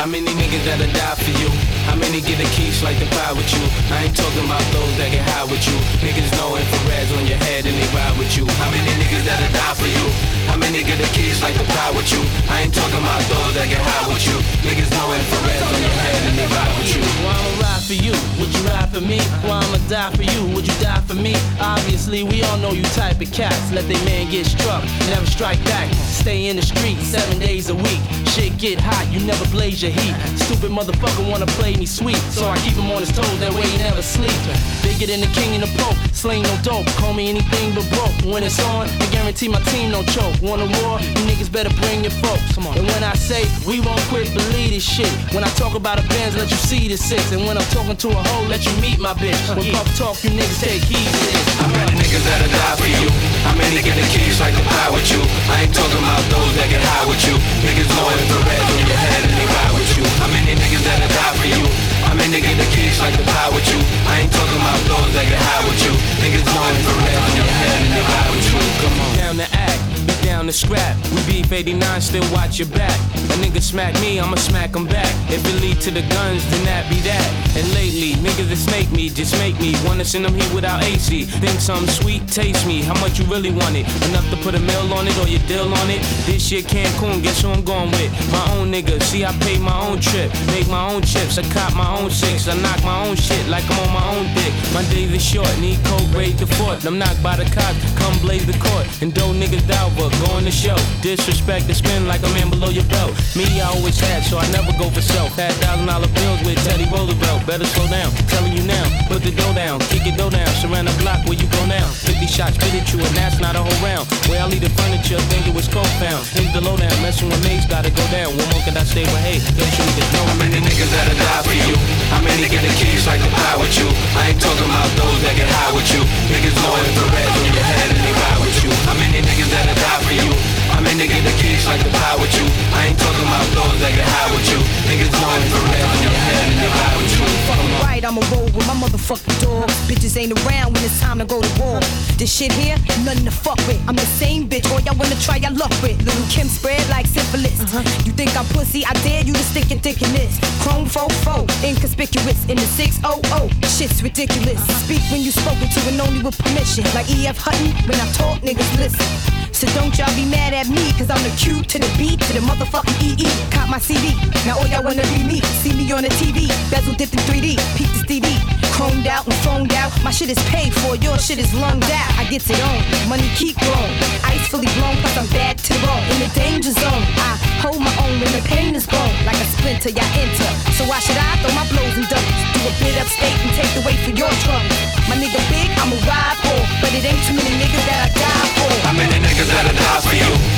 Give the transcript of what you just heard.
How many niggas that'll die for you? How many get a quiche like the pie with you? I ain't talking about those that get high with you. Niggas know infrareds on your head and they ride with you. How many niggas that'll die for you? How many get a quiche like the pie with you? I ain't talking about those that get high with you. Niggas know infrareds on your head and they ride with you. Well, I'ma ride for you, would you ride for me? Well, I'ma die for you, would you die for me? Obviously, we all know you type of cats. Let they man get struck, never strike back. Stay in the street 7 days a week. Shit get hot, you never blaze your heat. Stupid motherfucker wanna play me sweet, so I keep him on his toes, that way he never sleep. Bigger than the king and the pope, slang no dope. Call me anything but broke. When it's on, I guarantee my team no choke. Want a war? You niggas better bring your folks. And when I say we won't quit, believe this shit. When I talk about a Benz, let you see the six. And when I'm talking to a hoe, let you meet my bitch. When pop talk, you niggas take heed to this. How many niggas that'll die for you? How many get the keys like the pie with you? I ain't talking about those that get high with you. Niggas know infrareds on your head and they ride with you. How many niggas that'll die for you? How many get the keys like the pie with you? I ain't talking about those that get high with you. Niggas know infrareds on your head and they ride with you. Come on. Down to act, be down to scrap. We beef 89, still watch your back. A nigga smack me, I'ma smack him back. If it lead to the guns, then that be that. And lately, niggas that snake me, just make me wanna send them here without AC. Think something sweet, taste me. How much you really want it? Enough to put a mill on it or your deal on it? This shit Cancun, guess who I'm going with? My own nigga, see I paid my own trip. Make my own chips, I cop my own six. I knock my own shit like I'm on my own dick. My days are short, need cold grade to fort. I'm knocked by the cops, come blaze the court. And dope niggas down, but go on the show. Disrespect to spin like a man below your belt. Me, I always had, so I never go for self. Had $1,000 bills with Teddy Roosevelt. Better slow down, telling you now. Put the dough down, kick your dough down. Surround the block where you go now. 50 shots, spit at you, and that's not a whole round. Where I leave the furniture, think it was cold found. Leave the low down, messing with mates, gotta go down. One more can I stay with, hey, don't you niggas know. How many niggas that'll die for you? How many get the keys like the pie with you? I ain't talking about those that get high with you. Niggas know infrareds on your head and they ride with you. How many niggas that'll die for you? How many get the keys like the pie with you? I ain't talking about those that get high with you. Niggas know infrareds on your head and they ride with you. Fucking right, I'ma roll with my motherfucking dog. Bitches ain't around when it's time to go to war. This shit here, nothing to fuck with. I'm the same bitch, all y'all wanna try, y'all luck with. Little Kim spread like syphilis. You think I'm pussy? I dare you to stick your dick in this. Chrome fofo, inconspicuous in the 600. Shit's ridiculous. Speak when you spoken to and only with permission. Like E.F. Hutton, when I talk, niggas listen. So don't y'all be mad at me, cause I'm the Q to the B to the motherfucking EE. Caught my CD, now all y'all wanna be me. See me on the TV, bezel dipped in 3D. Peep this DVD, chromed out and phoned out. My shit is paid for, your shit is lunged out. I get it on, money keep growing. Ice fully blown, plus I'm bad to the bone. In the danger zone, I hold my own when the pain is gone. Like a splinter, y'all enter. So why should I throw my blows and doubles? Do a bit upstate and take the weight for your trouble. My nigga big, I'ma ride for. But it ain't too many niggas that I die for. How many niggas that'll die for you?